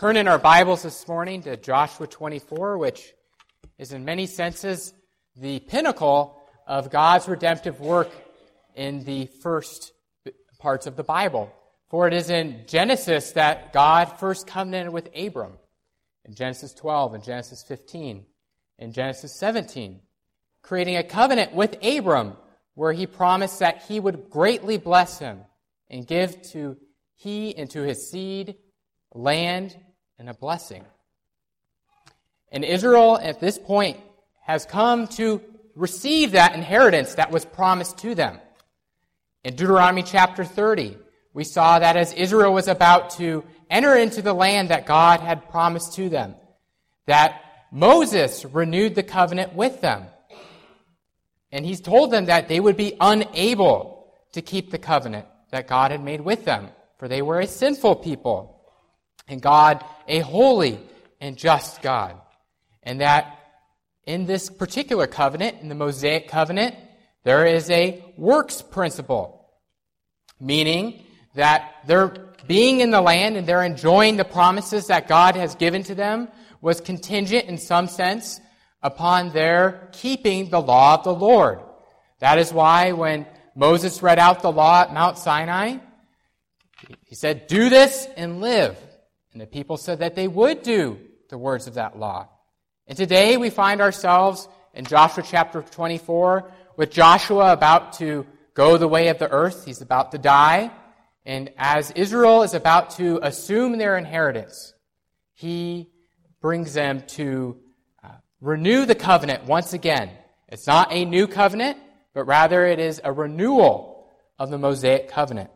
turn in our Bibles this morning to Joshua 24, which is in many senses the pinnacle of God's redemptive work in the first parts of the Bible. For it is in Genesis that God first covenanted with Abram, in Genesis 12 and Genesis 15, and Genesis 17, creating a covenant with Abram where he promised that he would greatly bless him and give to he and to his seed land and a blessing. And Israel at this point has come to receive that inheritance that was promised to them. In Deuteronomy chapter 30, we saw that as Israel was about to enter into the land that God had promised to them, that Moses renewed the covenant with them. And he's told them that they would be unable to keep the covenant that God had made with them, for they were a sinful people, and God a holy and just God. And that in this particular covenant, in the Mosaic covenant, there is a works principle, meaning that their being in the land and they're enjoying the promises that God has given to them was contingent in some sense upon their keeping the law of the Lord. That is why when Moses read out the law at Mount Sinai, he said, "Do this and live." And the people said that they would do the words of that law. And today we find ourselves in Joshua chapter 24 with Joshua about to go the way of the earth. He's about to die. And as Israel is about to assume their inheritance, he brings them to renew the covenant once again. It's not a new covenant, but rather it is a renewal of the Mosaic covenant.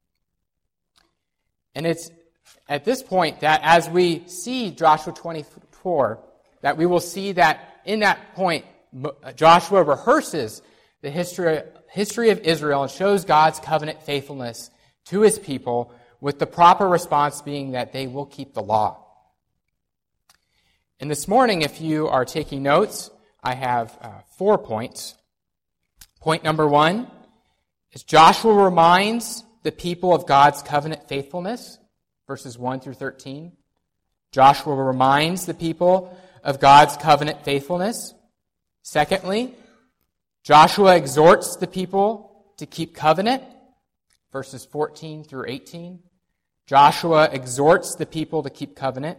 And it's at this point that as we see Joshua 24, that we will see that in that point, Joshua rehearses the history of Israel and shows God's covenant faithfulness to his people, with the proper response being that they will keep the law. And this morning, if you are taking notes, I have 4 points. Point number 1 is Joshua reminds the people of God's covenant faithfulness, verses 1 through 13. Joshua reminds the people of God's covenant faithfulness. Secondly, Joshua exhorts the people to keep covenant, verses 14 through 18. Joshua exhorts the people to keep covenant.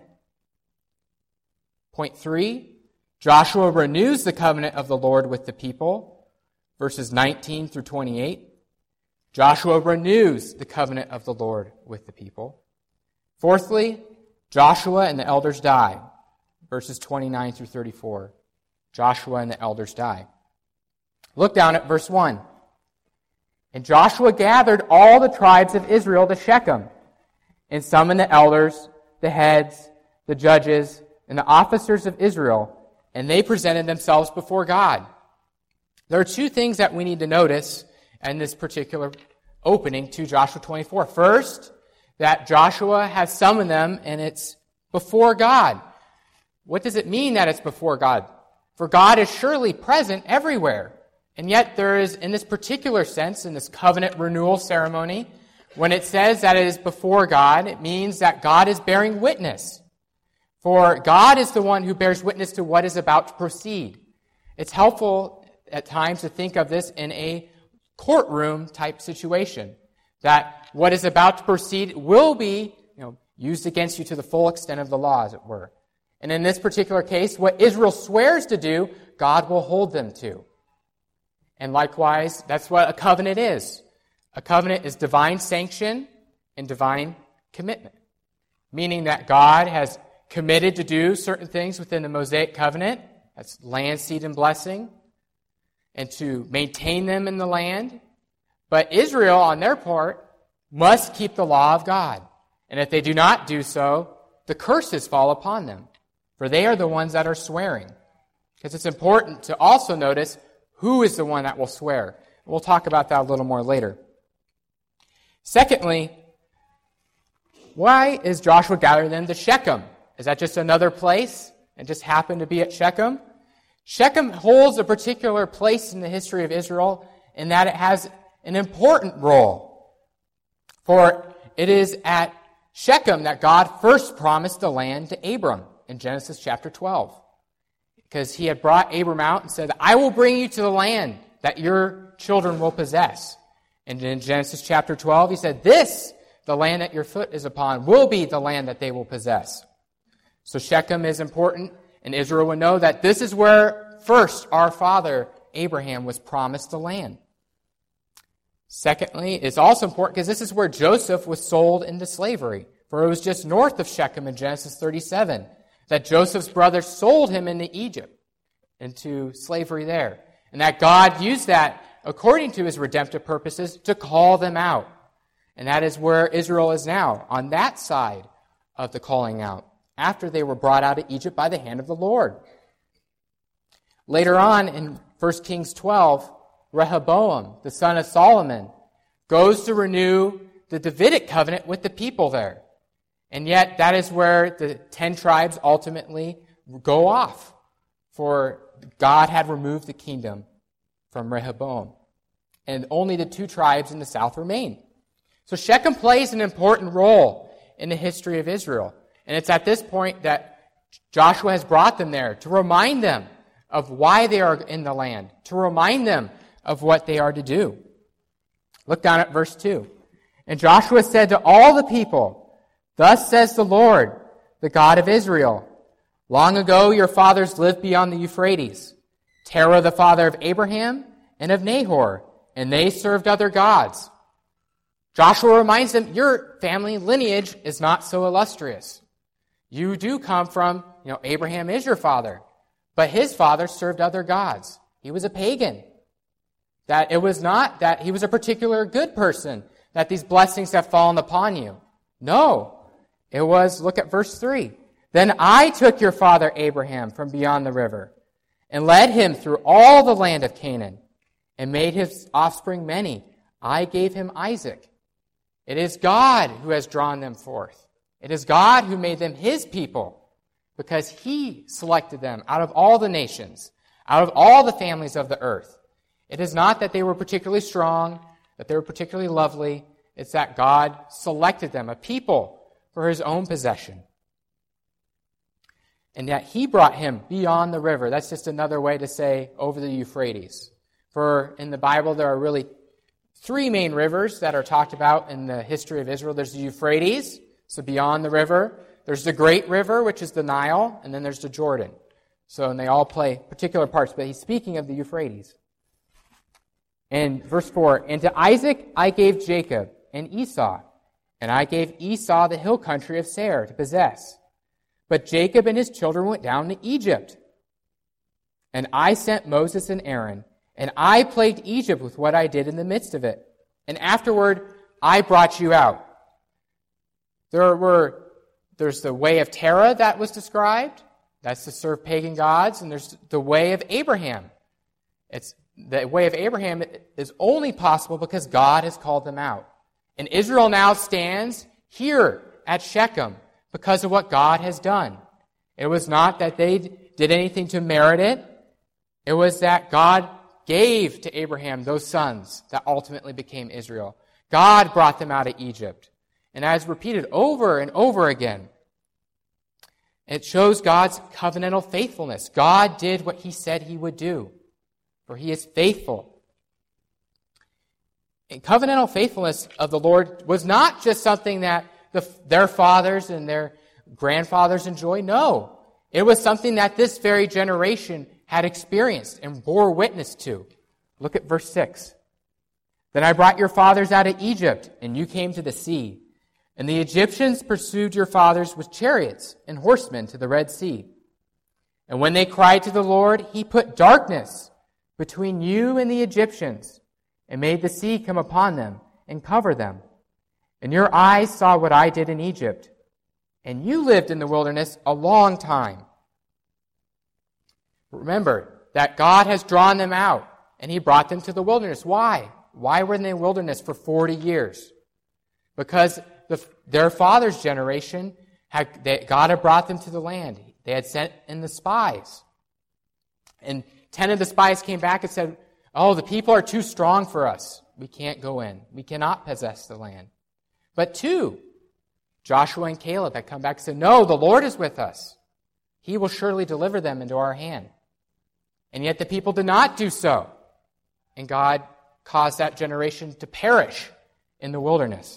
Point 3, Joshua renews the covenant of the Lord with the people, verses 19 through 28. Joshua renews the covenant of the Lord with the people. Fourthly, Joshua and the elders die, verses 29 through 34. Joshua and the elders die. Look down at verse 1. And Joshua gathered all the tribes of Israel to Shechem, and summoned the elders, the heads, the judges, and the officers of Israel, and they presented themselves before God. There are 2 things that we need to notice in this particular opening to Joshua 24. First, that Joshua has summoned them, and it's before God. What does it mean that it's before God? For God is surely present everywhere. And yet there is, in this particular sense, in this covenant renewal ceremony, when it says that it is before God, it means that God is bearing witness. For God is the one who bears witness to what is about to proceed. It's helpful at times to think of this in a courtroom type situation, that what is about to proceed will be used against you to the full extent of the law, as it were. And in this particular case, what Israel swears to do, God will hold them to. And likewise, that's what a covenant is. A covenant is divine sanction and divine commitment, meaning that God has committed to do certain things within the Mosaic covenant, that's land, seed, and blessing, and to maintain them in the land. But Israel, on their part, must keep the law of God. And if they do not do so, the curses fall upon them, for they are the ones that are swearing. Because it's important to also notice who is the one that will swear. We'll talk about that a little more later. Secondly, why is Joshua gathering them to Shechem? Is that just another place and just happened to be at Shechem? Shechem holds a particular place in the history of Israel in that it has an important role. For it is at Shechem that God first promised the land to Abram in Genesis chapter 12. Because he had brought Abram out and said, I will bring you to the land that your children will possess. And in Genesis chapter 12, he said, this, the land that your foot is upon, will be the land that they will possess. So Shechem is important, and Israel would know that this is where first our father Abraham was promised the land. Secondly, it's also important because this is where Joseph was sold into slavery. For it was just north of Shechem in Genesis 37 that Joseph's brothers sold him into Egypt, into slavery there. And that God used that, according to his redemptive purposes, to call them out. And that is where Israel is now, on that side of the calling out, after they were brought out of Egypt by the hand of the Lord. Later on in 1 Kings 12, Rehoboam, the son of Solomon, goes to renew the Davidic covenant with the people there. And yet that is where the 10 tribes ultimately go off, for God had removed the kingdom from Rehoboam. And only the 2 tribes in the south remain. So Shechem plays an important role in the history of Israel. And it's at this point that Joshua has brought them there to remind them of why they are in the land, to remind them of what they are to do. Look down at verse 2. And Joshua said to all the people, thus says the Lord, the God of Israel, long ago your fathers lived beyond the Euphrates, Terah the father of Abraham and of Nahor, and they served other gods. Joshua reminds them, your family lineage is not so illustrious. You do come from, Abraham is your father, but his father served other gods. He was a pagan. That it was not that he was a particular good person, that these blessings have fallen upon you. No, it was, look at verse 3. Then I took your father Abraham from beyond the river and led him through all the land of Canaan and made his offspring many. I gave him Isaac. It is God who has drawn them forth. It is God who made them his people because he selected them out of all the nations, out of all the families of the earth. It is not that they were particularly strong, that they were particularly lovely. It's that God selected them, a people, for his own possession. And that he brought him beyond the river. That's just another way to say over the Euphrates. For in the Bible, there are really 3 main rivers that are talked about in the history of Israel. There's the Euphrates, so beyond the river. There's the Great River, which is the Nile, and then there's the Jordan. And they all play particular parts, but he's speaking of the Euphrates. And verse 4, and to Isaac I gave Jacob and Esau, and I gave Esau the hill country of Seir to possess. But Jacob and his children went down to Egypt. And I sent Moses and Aaron, and I plagued Egypt with what I did in the midst of it. And afterward I brought you out. There's the way of Terah that was described. That's to serve pagan gods. And there's the way of Abraham. The way of Abraham is only possible because God has called them out. And Israel now stands here at Shechem because of what God has done. It was not that they did anything to merit it. It was that God gave to Abraham those sons that ultimately became Israel. God brought them out of Egypt. And as repeated over and over again, it shows God's covenantal faithfulness. God did what he said he would do, for he is faithful. And covenantal faithfulness of the Lord was not just something that their fathers and their grandfathers enjoyed. No, it was something that this very generation had experienced and bore witness to. Look at verse 6. Then I brought your fathers out of Egypt, and you came to the sea. And the Egyptians pursued your fathers with chariots and horsemen to the Red Sea. And when they cried to the Lord, he put darkness between you and the Egyptians, and made the sea come upon them and cover them. And your eyes saw what I did in Egypt, and you lived in the wilderness a long time. Remember that God has drawn them out, and he brought them to the wilderness. Why? Why were they in the wilderness for 40 years? Because their father's generation, God had brought them to the land. They had sent in the spies. And 10 of the spies came back and said, the people are too strong for us. We can't go in. We cannot possess the land. But 2 Joshua and Caleb had come back and said, "No, the Lord is with us. He will surely deliver them into our hand." And yet the people did not do so. And God caused that generation to perish in the wilderness.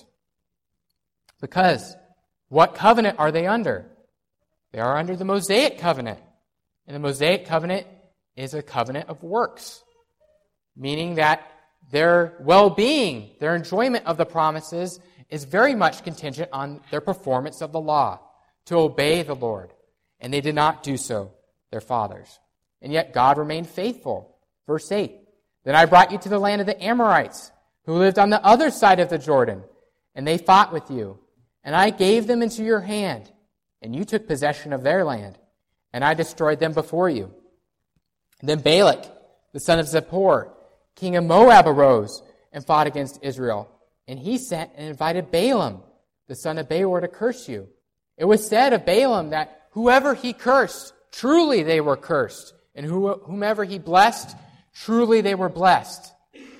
Because what covenant are they under? They are under the Mosaic covenant. And the Mosaic covenant is a covenant of works, meaning that their well-being, their enjoyment of the promises is very much contingent on their performance of the law, to obey the Lord. And they did not do so, their fathers. And yet God remained faithful. Verse 8, "Then I brought you to the land of the Amorites, who lived on the other side of the Jordan, and they fought with you. And I gave them into your hand, and you took possession of their land, and I destroyed them before you. And then Balak, the son of Zippor, king of Moab, arose and fought against Israel. And he sent and invited Balaam, the son of Beor, to curse you. It was said of Balaam that whoever he cursed, truly they were cursed. And whomever he blessed, truly they were blessed."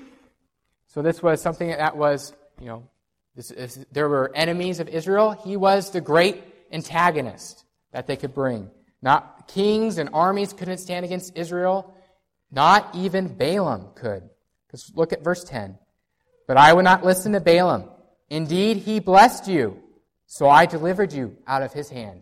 So this was something that was, there were enemies of Israel. He was the great antagonist that they could bring. Not kings and armies couldn't stand against Israel. Not even Balaam could. Because look at verse 10. "But I would not listen to Balaam. Indeed, he blessed you, so I delivered you out of his hand."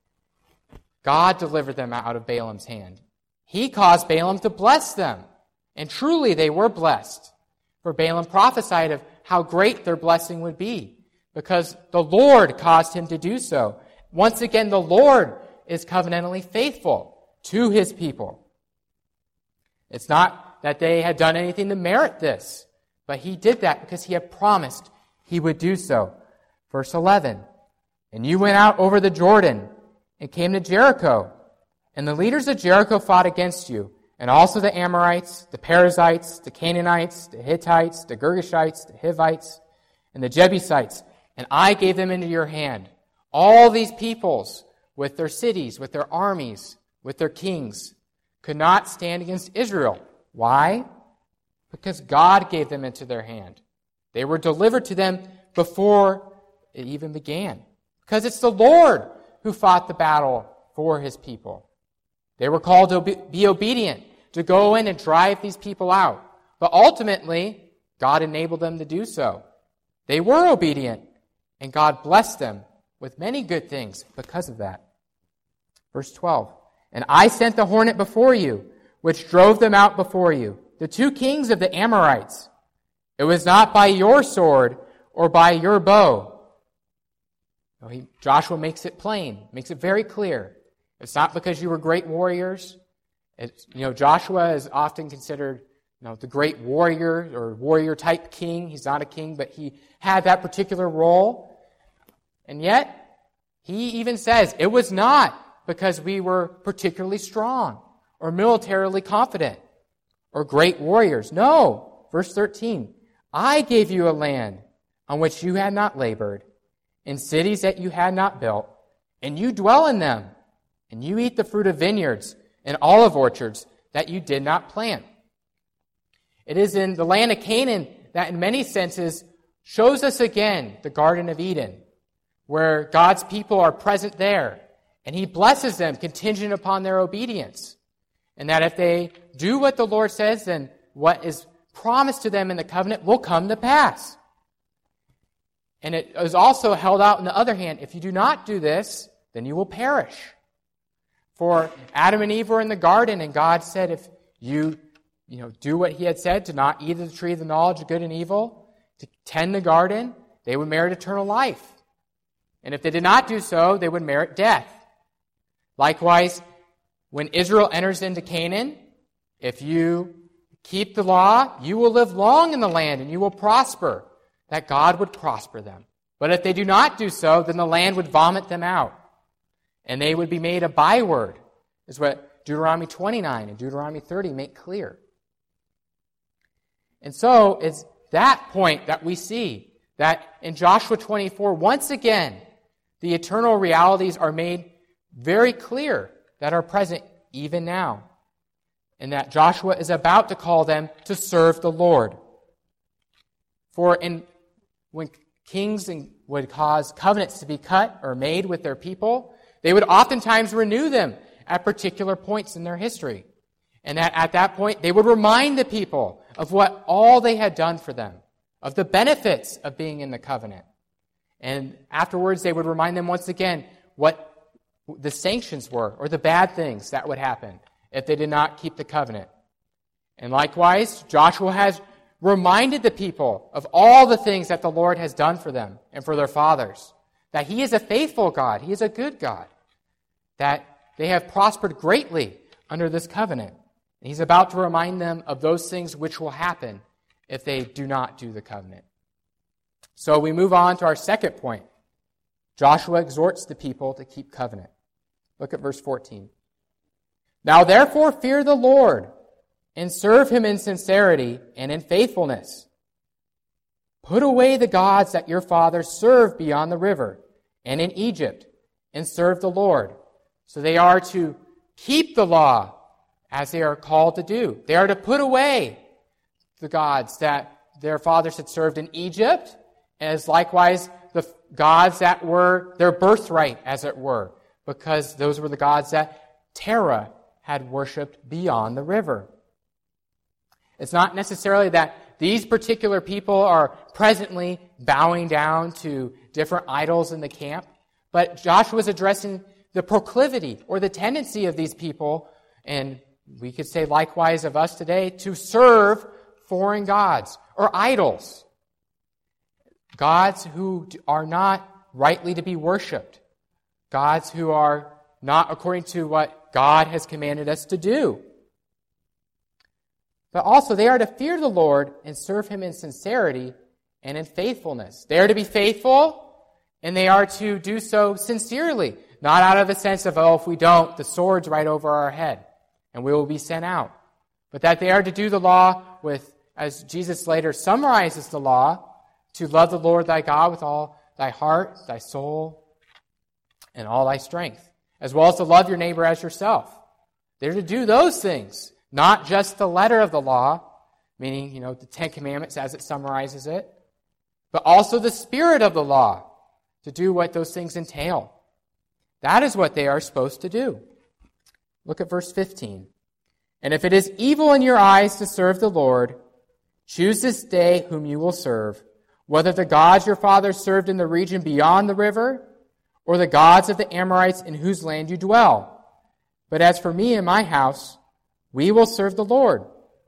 God delivered them out of Balaam's hand. He caused Balaam to bless them. And truly they were blessed. For Balaam prophesied of how great their blessing would be, because the Lord caused him to do so. Once again, the Lord is covenantally faithful to his people. It's not that they had done anything to merit this, but he did that because he had promised he would do so. Verse 11, "And you went out over the Jordan and came to Jericho. And the leaders of Jericho fought against you, and also the Amorites, the Perizzites, the Canaanites, the Hittites, the Girgashites, the Hivites, and the Jebusites. And I gave them into your hand. All these peoples, with their cities, with their armies, with their kings, could not stand against Israel." Why? Because God gave them into their hand. They were delivered to them before it even began. Because it's the Lord who fought the battle for his people. They were called to be obedient, to go in and drive these people out. But ultimately, God enabled them to do so. They were obedient, and God blessed them with many good things because of that. Verse 12, "And I sent the hornet before you, which drove them out before you, the two kings of the Amorites. It was not by your sword or by your bow." Joshua makes it plain, makes it very clear. It's not because you were great warriors. Joshua is often considered, the great warrior or warrior-type king. He's not a king, but he had that particular role. And yet, he even says, it was not because we were particularly strong or militarily confident or great warriors. No. Verse 13, "I gave you a land on which you had not labored, in cities that you had not built, and you dwell in them. And you eat the fruit of vineyards and olive orchards that you did not plant." It is in the land of Canaan that in many senses shows us again the Garden of Eden, where God's people are present there, and he blesses them contingent upon their obedience. And that if they do what the Lord says, then what is promised to them in the covenant will come to pass. And it is also held out on the other hand, if you do not do this, then you will perish. For Adam and Eve were in the garden, and God said if you do what he had said, to not eat of the tree of the knowledge of good and evil, to tend the garden, they would merit eternal life. And if they did not do so, they would merit death. Likewise, when Israel enters into Canaan, if you keep the law, you will live long in the land, and you will prosper, that God would prosper them. But if they do not do so, then the land would vomit them out. And they would be made a byword, is what Deuteronomy 29 and Deuteronomy 30 make clear. And so it's that point that we see that in Joshua 24, once again, the eternal realities are made very clear that are present even now. And that Joshua is about to call them to serve the Lord. For when kings would cause covenants to be cut or made with their people, they would oftentimes renew them at particular points in their history. And at that point, they would remind the people of what all they had done for them, of the benefits of being in the covenant. And afterwards, they would remind them once again what the sanctions were, or the bad things that would happen if they did not keep the covenant. And likewise, Joshua has reminded the people of all the things that the Lord has done for them and for their fathers, that He is a faithful God, He is a good God, that they have prospered greatly under this covenant. And He's about to remind them of those things which will happen if they do not do the covenant. So we move on to our second point. Joshua exhorts the people to keep covenant. Look at verse 14. Now therefore fear the Lord, and serve Him in sincerity and in faithfulness. Put away the gods that your fathers served beyond the river and in Egypt, and serve the Lord. So they are to keep the law as they are called to do. They are to put away the gods that their fathers had served in Egypt, as likewise the gods that were their birthright, as it were, because those were the gods that Terah had worshipped beyond the river. It's not necessarily that these particular people are presently bowing down to different idols in the camp, but Joshua is addressing the proclivity or the tendency of these people, and we could say likewise of us today, to serve foreign gods or idols. Gods who are not rightly to be worshipped. Gods who are not according to what God has commanded us to do. But also they are to fear the Lord and serve Him in sincerity and in faithfulness. They are to be faithful, and they are to do so sincerely, not out of a sense of, oh, if we don't, the sword's right over our head, and we will be sent out. But that they are to do the law with, as Jesus later summarizes the law, to love the Lord thy God with all thy heart, thy soul, and all thy strength, as well as to love your neighbor as yourself. They're to do those things. Not just the letter of the law, meaning, the Ten Commandments as it summarizes it, but also the spirit of the law, to do what those things entail. That is what they are supposed to do. Look at verse 15. And if it is evil in your eyes to serve the Lord, choose this day whom you will serve, whether the gods your fathers served in the region beyond the river, or the gods of the Amorites in whose land you dwell. But as for me and my house, we will serve the Lord.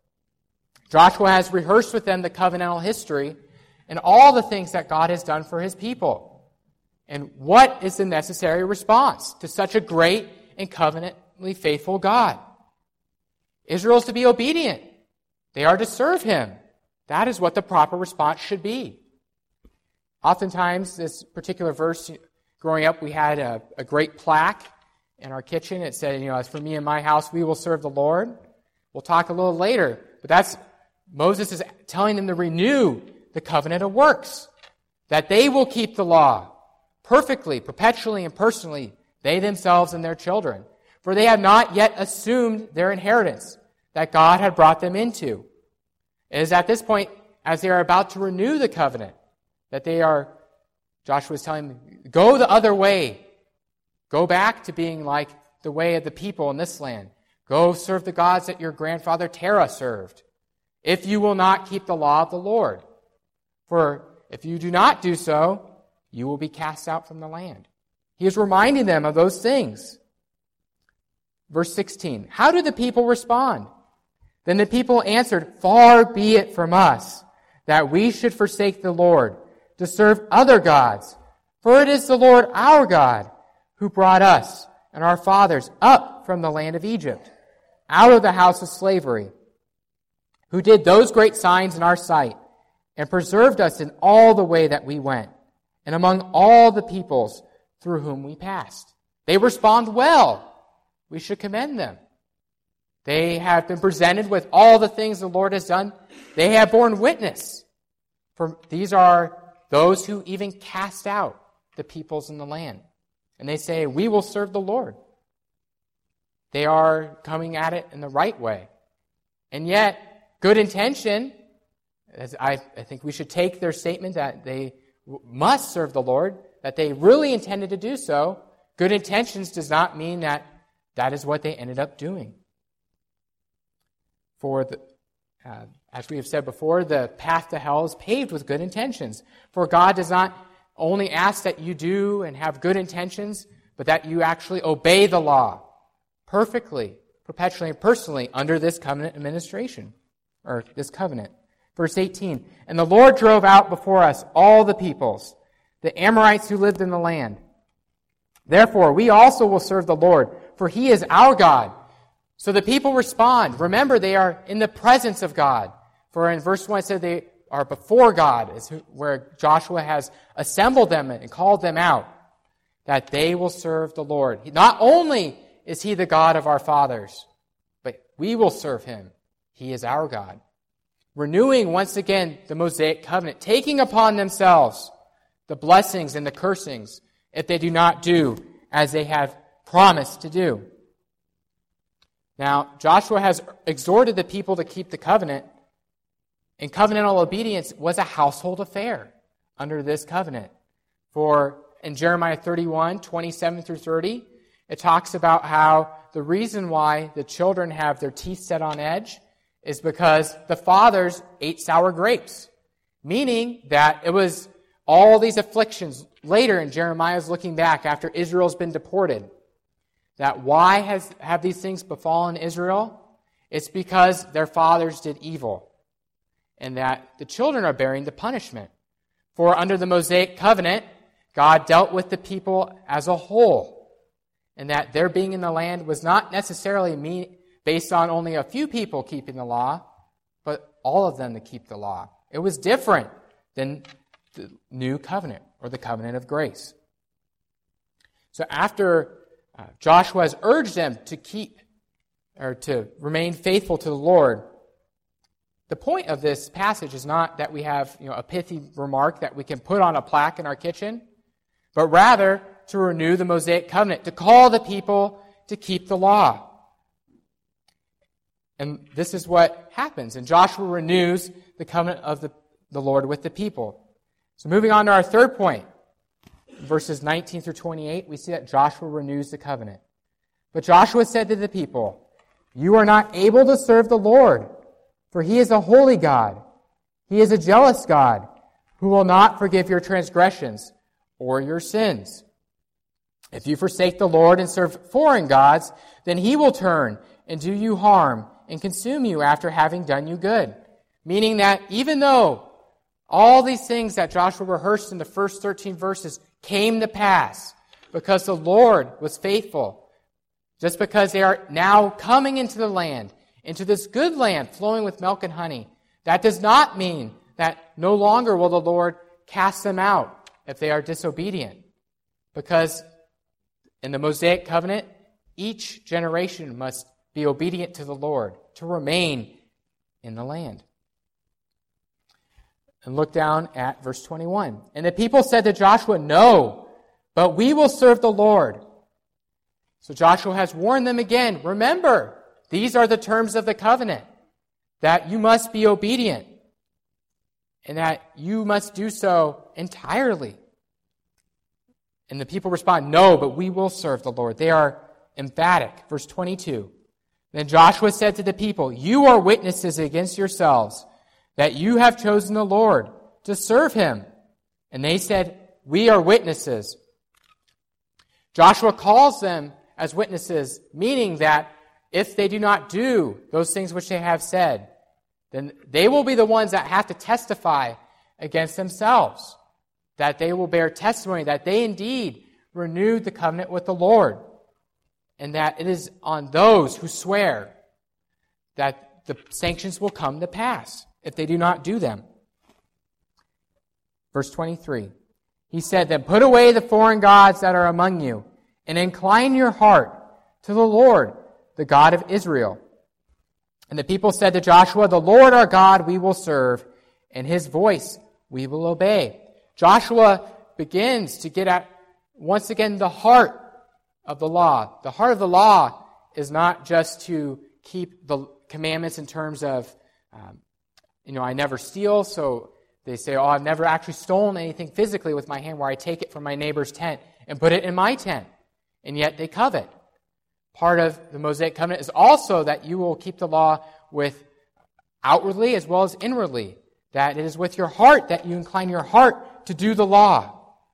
Joshua has rehearsed with them the covenantal history and all the things that God has done for His people. And what is the necessary response to such a great and covenantally faithful God? Israel is to be obedient. They are to serve Him. That is what the proper response should be. Oftentimes, this particular verse, growing up, we had a great plaque in our kitchen. It said, as for me and my house, we will serve the Lord. We'll talk a little later, but Moses is telling them to renew the covenant of works, that they will keep the law perfectly, perpetually, and personally, they themselves and their children. For they have not yet assumed their inheritance that God had brought them into. It is at this point, as they are about to renew the covenant, that Joshua is telling them, go the other way. Go back to being like the way of the people in this land. Go serve the gods that your grandfather Terah served, if you will not keep the law of the Lord. For if you do not do so, you will be cast out from the land. He is reminding them of those things. Verse 16, how do the people respond? Then the people answered, far be it from us that we should forsake the Lord to serve other gods. For it is the Lord our God who brought us and our fathers up from the land of Egypt, out of the house of slavery, who did those great signs in our sight, and preserved us in all the way that we went, and among all the peoples through whom we passed. They respond well. We should commend them. They have been presented with all the things the Lord has done. They have borne witness. For these are those who even cast out the peoples in the land. And they say, we will serve the Lord. They are coming at it in the right way. And yet, good intention, as I think we should take their statement that they must serve the Lord, that they really intended to do so, good intentions does not mean that that is what they ended up doing. As we have said before, the path to hell is paved with good intentions. For God does not only ask that you do and have good intentions, but that you actually obey the law perfectly, perpetually, and personally under this covenant administration, or this covenant. Verse 18, and the Lord drove out before us all the peoples, the Amorites who lived in the land. Therefore, we also will serve the Lord, for he is our God. So the people respond. Remember, they are in the presence of God. For in verse 1 it said they are before God, is where Joshua has assembled them and called them out, that they will serve the Lord. Not only is he the God of our fathers, but we will serve him. He is our God. Renewing once again the Mosaic covenant, taking upon themselves the blessings and the cursings if they do not do as they have promised to do. Now, Joshua has exhorted the people to keep the covenant, and covenantal obedience was a household affair under this covenant. For in Jeremiah 31, 27 through 30, it talks about how the reason why the children have their teeth set on edge is because the fathers ate sour grapes, meaning that it was all these afflictions. Later in Jeremiah's looking back after Israel's been deported, that why have these things befallen Israel? It's because their fathers did evil, and that the children are bearing the punishment. For under the Mosaic covenant, God dealt with the people as a whole, and that their being in the land was not necessarily based on only a few people keeping the law, but all of them to keep the law. It was different than the new covenant, or the covenant of grace. So after Joshua has urged them to keep, or to remain faithful to the Lord, the point of this passage is not that we have a pithy remark that we can put on a plaque in our kitchen, but rather to renew the Mosaic covenant, to call the people to keep the law. And this is what happens. And Joshua renews the covenant of the Lord with the people. So moving on to our third point, verses 19 through 28, we see that Joshua renews the covenant. But Joshua said to the people, you are not able to serve the Lord, for he is a holy God. He is a jealous God, who will not forgive your transgressions or your sins. If you forsake the Lord and serve foreign gods, then he will turn and do you harm and consume you after having done you good. Meaning that even though all these things that Joshua rehearsed in the first 13 verses came to pass because the Lord was faithful, just because they are now coming into the land, into this good land flowing with milk and honey, that does not mean that no longer will the Lord cast them out if they are disobedient. Because in the Mosaic covenant, each generation must be obedient to the Lord to remain in the land. And look down at verse 21. And the people said to Joshua, no, but we will serve the Lord. So Joshua has warned them again. Remember, these are the terms of the covenant, that you must be obedient and that you must do so entirely. And the people respond, no, but we will serve the Lord. They are emphatic. Verse 22. Then Joshua said to the people, you are witnesses against yourselves that you have chosen the Lord to serve him. And they said, we are witnesses. Joshua calls them as witnesses, meaning that if they do not do those things which they have said, then they will be the ones that have to testify against themselves, that they will bear testimony that they indeed renewed the covenant with the Lord, and that it is on those who swear that the sanctions will come to pass if they do not do them. Verse 23, he said, then put away the foreign gods that are among you, and incline your heart to the Lord, the God of Israel. And the people said to Joshua, the Lord our God we will serve, and his voice we will obey. Joshua begins to get at, once again, the heart of the law. The heart of the law is not just to keep the commandments in terms of, I never steal, so They say, oh, I've never actually stolen anything physically with my hand where I take it from my neighbor's tent and put it in my tent. And yet they covet. Part of the Mosaic covenant is also that you will keep the law with outwardly as well as inwardly. That it is with your heart that you incline your heart to do the law.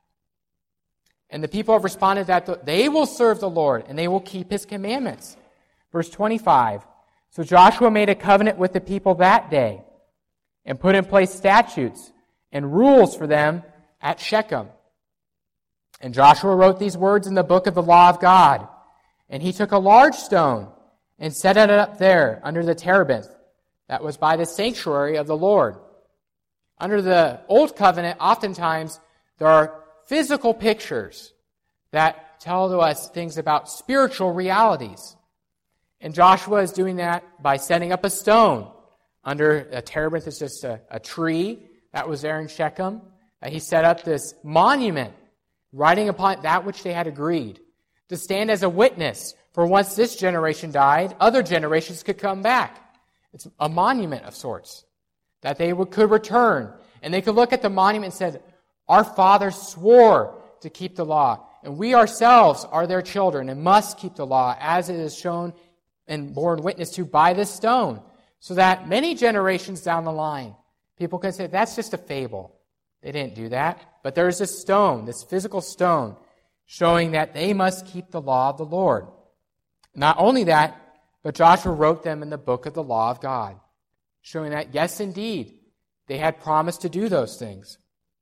And the people have responded that they will serve the Lord and they will keep His commandments. Verse 25. So Joshua made a covenant with the people that day and put in place statutes and rules for them at Shechem. And Joshua wrote these words in the book of the law of God. And he took a large stone and set it up there under the terebinth that was by the sanctuary of the Lord. Under the Old Covenant, oftentimes there are physical pictures that tell to us things about spiritual realities. And Joshua is doing that by setting up a stone. Under a terebinth is just a tree that was there in Shechem. He set up this monument, writing upon it that which they had agreed, to stand as a witness for once this generation died, other generations could come back. It's a monument of sorts that they could return. And they could look at the monument and say, our fathers swore to keep the law, and we ourselves are their children and must keep the law as it is shown and borne witness to by this stone, so that many generations down the line, people can say, that's just a fable. They didn't do that. But there's this stone, this physical stone, showing that they must keep the law of the Lord. Not only that, but Joshua wrote them in the book of the law of God, showing that, yes, indeed, they had promised to do those things.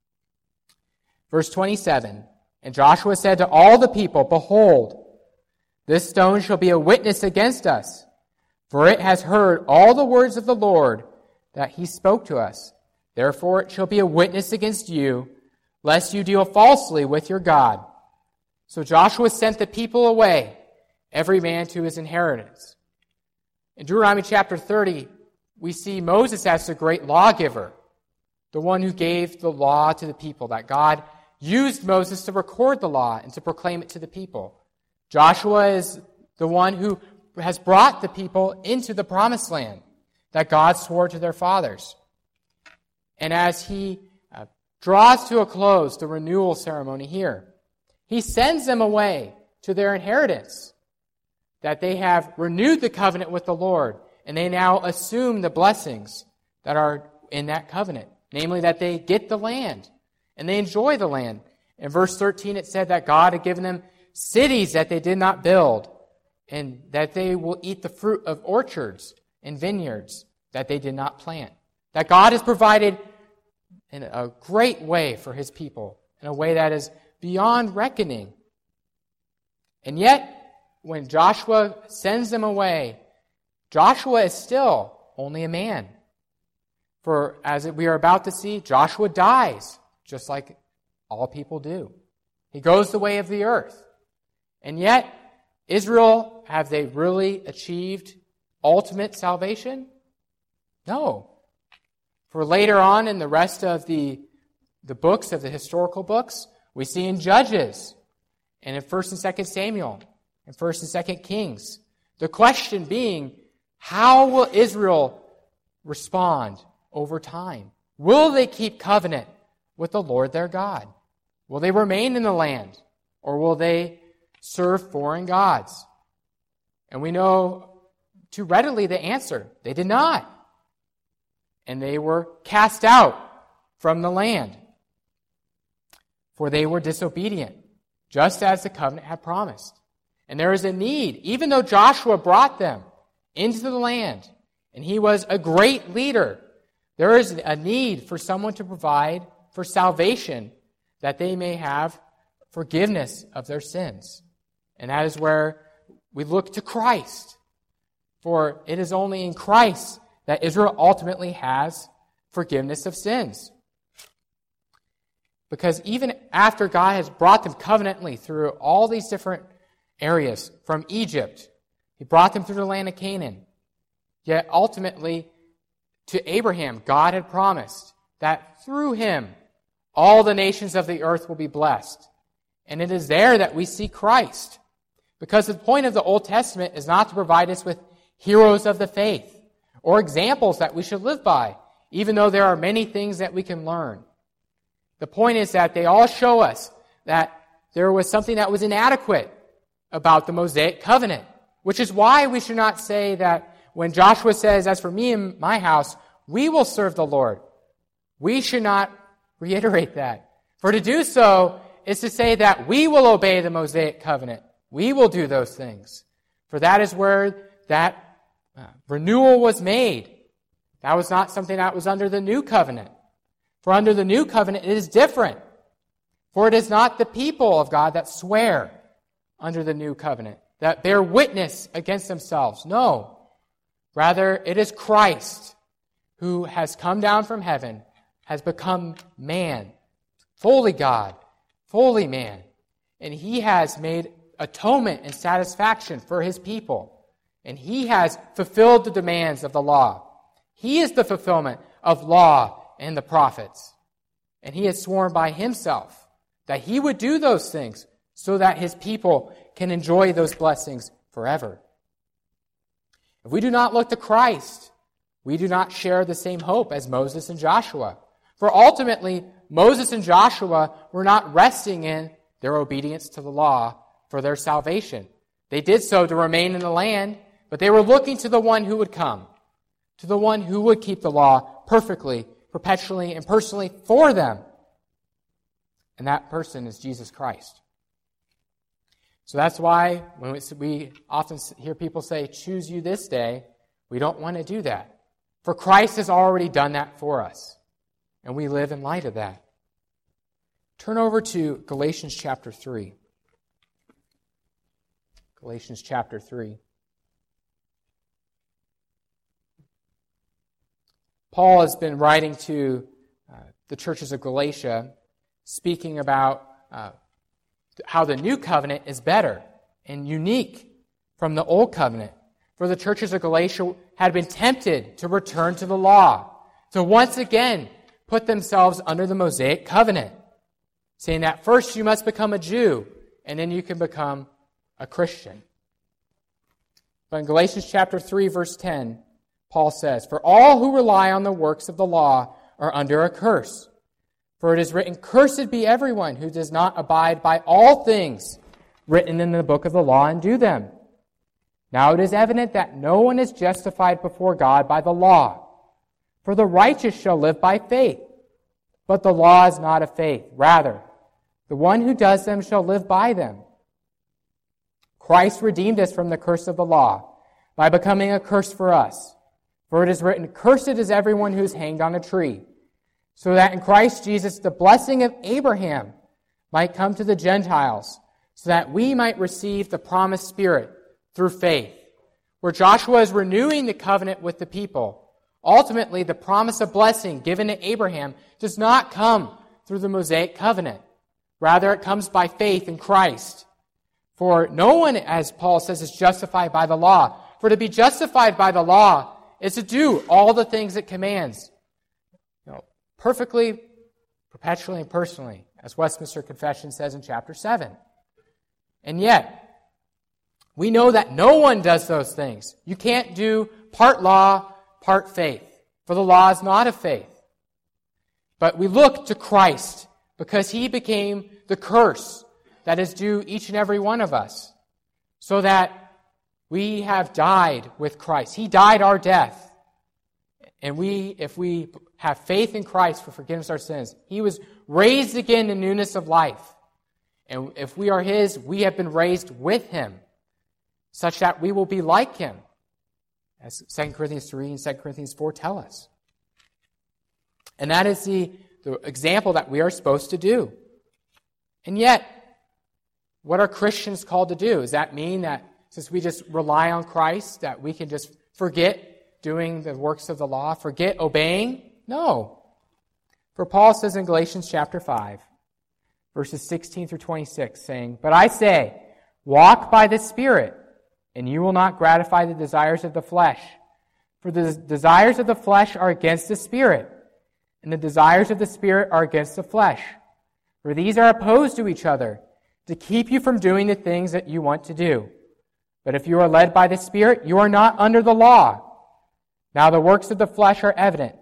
Verse 27, and Joshua said to all the people, behold, this stone shall be a witness against us, for it has heard all the words of the Lord that He spoke to us. Therefore it shall be a witness against you, lest you deal falsely with your God. So Joshua sent the people away, every man to his inheritance. In Deuteronomy chapter 30, we see Moses as the great lawgiver, the one who gave the law to the people, that God used Moses to record the law and to proclaim it to the people. Joshua is the one who has brought the people into the promised land that God swore to their fathers. And as he draws to a close the renewal ceremony here, he sends them away to their inheritance, that they have renewed the covenant with the Lord, and they now assume the blessings that are in that covenant, namely that they get the land and they enjoy the land. In verse 13 it said that God had given them cities that they did not build, and that they will eat the fruit of orchards and vineyards that they did not plant. That God has provided in a great way for His people, in a way that is beyond reckoning. And yet, when Joshua sends them away, Joshua is still only a man. For as we are about to see, Joshua dies, just like all people do. He goes the way of the earth. And yet, Israel, have they really achieved ultimate salvation? No. For later on in the rest of the books, of the historical books, we see in Judges, and in 1st and 2nd Samuel, and 1st and 2nd Kings, the question being, how will Israel respond over time? Will they keep covenant with the Lord their God? Will they remain in the land? Or will they serve foreign gods? And we know too readily the answer. They did not. And they were cast out from the land. For they were disobedient, just as the covenant had promised. And there is a need, even though Joshua brought them into the land, and he was a great leader, there is a need for someone to provide for salvation, that they may have forgiveness of their sins. And that is where we look to Christ. For it is only in Christ that Israel ultimately has forgiveness of sins. Because even after God has brought them covenantally through all these different areas, from Egypt, He brought them through the land of Canaan, yet ultimately to Abraham, God had promised that through him all the nations of the earth will be blessed. And it is there that we see Christ. Because the point of the Old Testament is not to provide us with heroes of the faith or examples that we should live by. even though there are many things that we can learn. The point is that they all show us that there was something that was inadequate about the Mosaic covenant, which is why we should not say that when Joshua says, as for me and my house, we will serve the Lord. We should not reiterate that. For to do so is to say that we will obey the Mosaic covenant. We will do those things. For that is where that renewal was made. That was not something that was under the new covenant. For under the new covenant, it is different. For it is not the people of God that swear under the new covenant, that bear witness against themselves. No. Rather, it is Christ who has come down from heaven, has become man, fully God, fully man. And he has made atonement and satisfaction for his people. And he has fulfilled the demands of the law. He is the fulfillment of law and the prophets. And he has sworn by himself that he would do those things so that his people can enjoy those blessings forever. If we do not look to Christ, we do not share the same hope as Moses and Joshua. For ultimately, Moses and Joshua were not resting in their obedience to the law for their salvation. They did so to remain in the land, but they were looking to the one who would come, to the one who would keep the law perfectly, perpetually, and personally for them. And that person is Jesus Christ. So that's why when we often hear people say, choose you this day, we don't want to do that. For Christ has already done that for us. And we live in light of that. Turn over to Galatians chapter 3. Galatians chapter 3. Paul has been writing to the churches of Galatia, speaking about how the new covenant is better and unique from the old covenant. For the churches of Galatia had been tempted to return to the law, to once again put themselves under the Mosaic covenant, saying that first you must become a Jew, and then you can become a Christian. But in Galatians chapter 3, verse 10, Paul says, "For all who rely on the works of the law are under a curse. For it is written, 'Cursed be everyone who does not abide by all things written in the book of the law and do them.' Now it is evident that no one is justified before God by the law. For the righteous shall live by faith. But the law is not of faith. Rather, the one who does them shall live by them. Christ redeemed us from the curse of the law by becoming a curse for us. For it is written, 'Cursed is everyone who is hanged on a tree,' so that in Christ Jesus the blessing of Abraham might come to the Gentiles, so that we might receive the promised Spirit through faith." Where Joshua is renewing the covenant with the people, ultimately the promise of blessing given to Abraham does not come through the Mosaic covenant. Rather, it comes by faith in Christ. For no one, as Paul says, is justified by the law. For to be justified by the law is to do all the things it commands, perfectly, perpetually, and personally, as Westminster Confession says in chapter 7. And yet, we know that no one does those things. You can't do part law, part faith, for the law is not of faith. But we look to Christ because he became the curse that is due each and every one of us, so that we have died with Christ. He died our death. And if we have faith in Christ for forgiveness of our sins, he was raised again in newness of life. And if we are his, we have been raised with him, such that we will be like him, as 2 Corinthians 3 and 2 Corinthians 4 tell us. And that is the example that we are supposed to do. And yet, what are Christians called to do? Does that mean that since we just rely on Christ, that we can just forget doing the works of the law, forget obeying? No. For Paul says in Galatians chapter 5, verses 16 through 26, saying, "But I say, walk by the Spirit, and you will not gratify the desires of the flesh. For the desires of the flesh are against the Spirit, and the desires of the Spirit are against the flesh. For these are opposed to each other, to keep you from doing the things that you want to do. But if you are led by the Spirit, you are not under the law. Now the works of the flesh are evident: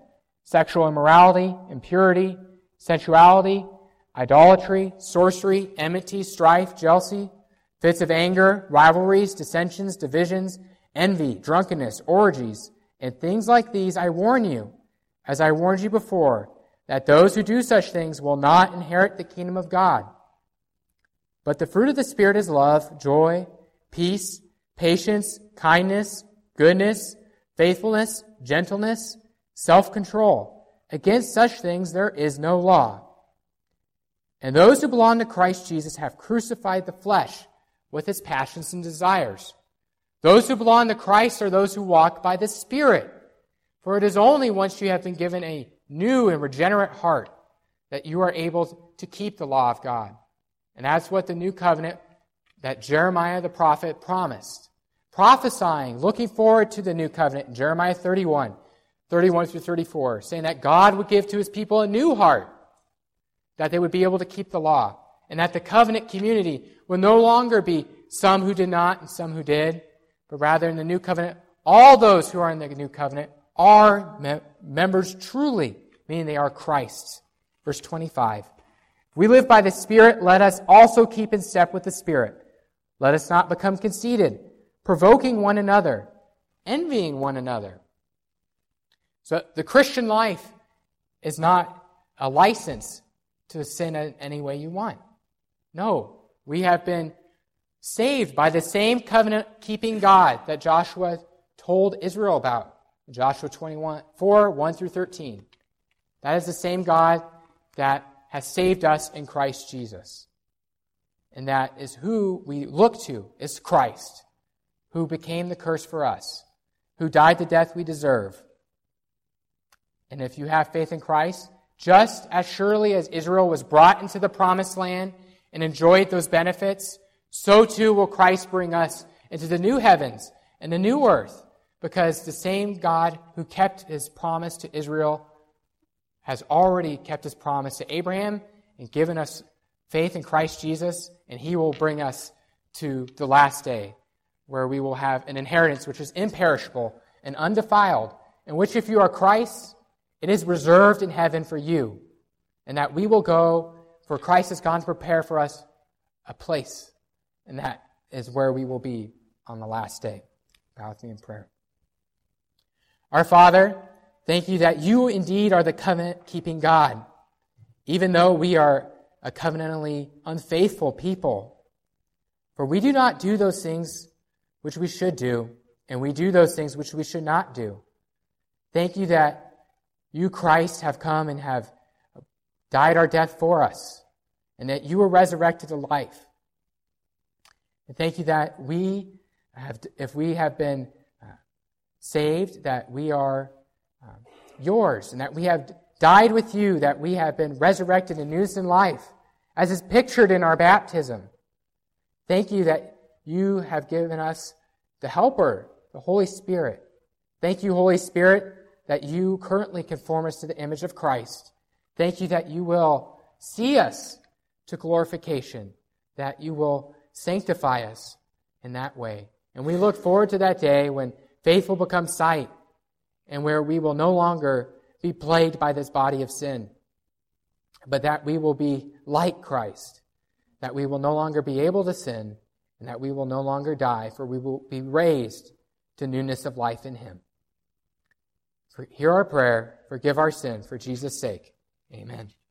sexual immorality, impurity, sensuality, idolatry, sorcery, enmity, strife, jealousy, fits of anger, rivalries, dissensions, divisions, envy, drunkenness, orgies, and things like these I warn you, as I warned you before, that those who do such things will not inherit the kingdom of God. But the fruit of the Spirit is love, joy, peace, patience, kindness, goodness, faithfulness, gentleness, self-control. Against such things there is no law. And those who belong to Christ Jesus have crucified the flesh with its passions and desires. Those who belong to Christ are those who walk by the Spirit. For it is only once you have been given a new and regenerate heart that you are able to keep the law of God. And that's what the new covenant that Jeremiah the prophet promised. Prophesying, looking forward to the new covenant in Jeremiah 31 through 34, saying that God would give to his people a new heart, that they would be able to keep the law, and that the covenant community will no longer be some who did not and some who did, but rather in the new covenant, all those who are in the new covenant are members truly, meaning they are Christ's. Verse 25. If we live by the Spirit, let us also keep in step with the Spirit. Let us not become conceited, provoking one another, envying one another. So the Christian life is not a license to sin in any way you want. No, we have been saved by the same covenant-keeping God that Joshua told Israel about. Joshua 24, 1 through 13. That is the same God that has saved us in Christ Jesus. And that is who we look to, is Christ, who became the curse for us, who died the death we deserve. And if you have faith in Christ, just as surely as Israel was brought into the promised land and enjoyed those benefits, so too will Christ bring us into the new heavens and the new earth, because the same God who kept his promise to Israel has already kept his promise to Abraham and given us faith in Christ Jesus, and he will bring us to the last day, where we will have an inheritance which is imperishable and undefiled, in which if you are Christ, it is reserved in heaven for you, and that we will go, for Christ has gone to prepare for us a place, and that is where we will be on the last day. Bow with me in prayer. Our Father, thank you that you indeed are the covenant-keeping God, even though we are a covenantally unfaithful people. For we do not do those things which we should do, and we do those things which we should not do. Thank you that you, Christ, have come and have died our death for us, and that you were resurrected to life. And thank you that if we have been saved, that we are yours, and that we have died with you, that we have been resurrected in newness in life, as is pictured in our baptism. Thank you that you have given us the Helper, the Holy Spirit. Thank you, Holy Spirit, that you currently conform us to the image of Christ. Thank you that you will see us to glorification, that you will sanctify us in that way. And we look forward to that day when faith will become sight, and where we will no longer be plagued by this body of sin, but that we will be like Christ, that we will no longer be able to sin, and that we will no longer die, for we will be raised to newness of life in him. Hear our prayer, forgive our sin, for Jesus' sake. Amen.